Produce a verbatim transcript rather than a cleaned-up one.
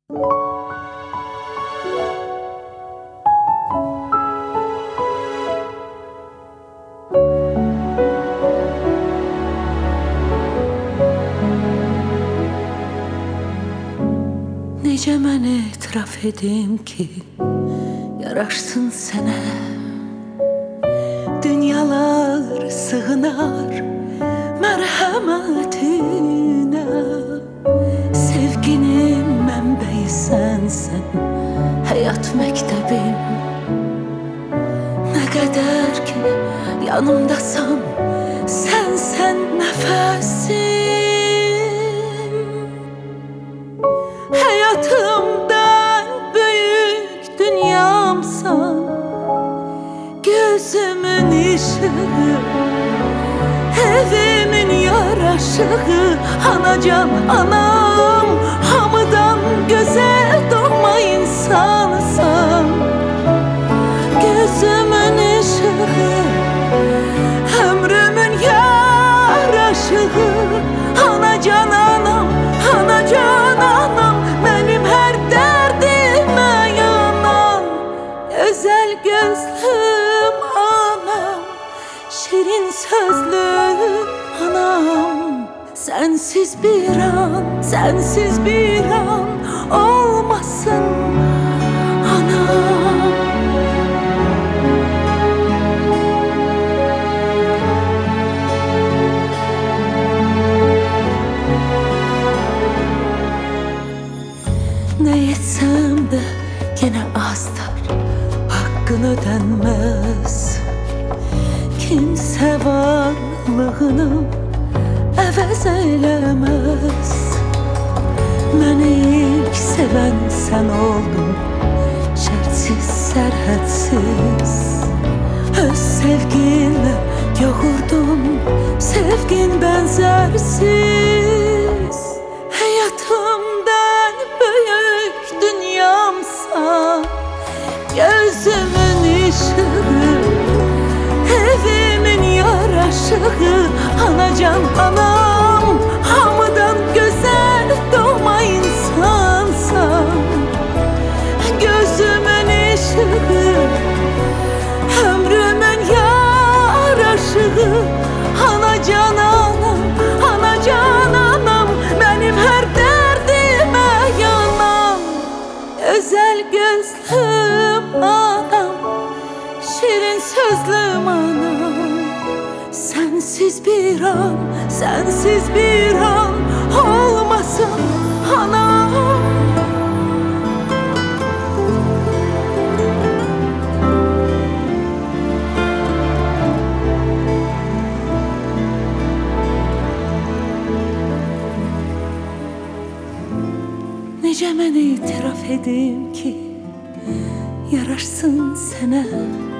Necə mən etiraf edim ki, yaraşsın sənə. Dünyalar sığınar mərhəmətinə. Sevginin mənbəyi sənsən, həyat məktəbim. Nə qədər ki yanımdasan, sənsən nəfəsim. Hayatımdan büyük dünyamsan, gözümün ışığı, evimin yaraşığı. Anacan anam, hamıdan güzel doğma insansan. Gözümün ışığı, ömrümün yaraşığı. Anacan anam, anacan anam, benim her derdime yanan. Özel gözlüm anam, şirin sözlüm anam. Sensiz bir an, sensiz bir an olmasın anam. Ne etsem de gene azdır, hakkın ödenmez. Kimse varlığını əvəz eyləməz. Məni ilk sevən sən oldun, şərtsiz, sərhədsiz. Öz sevginlə yoğurdun, sevgin bənzərsiz. Həyatımdan büyük dünyamsan, gözümün ışığı, evimin yaraşığı. Anacan anam, hamıdan güzel doğma insansan. Gözümün ışığı, ömrümün yaraşığı. Anacan anam, anacan anam, benim her derdime yanan. Özel gözlüm anam, şirin sözlüm anam. Sensiz bir an, sensiz bir an olmasın anam. Necə mən itiraf edim ki, yaraşsın sənə.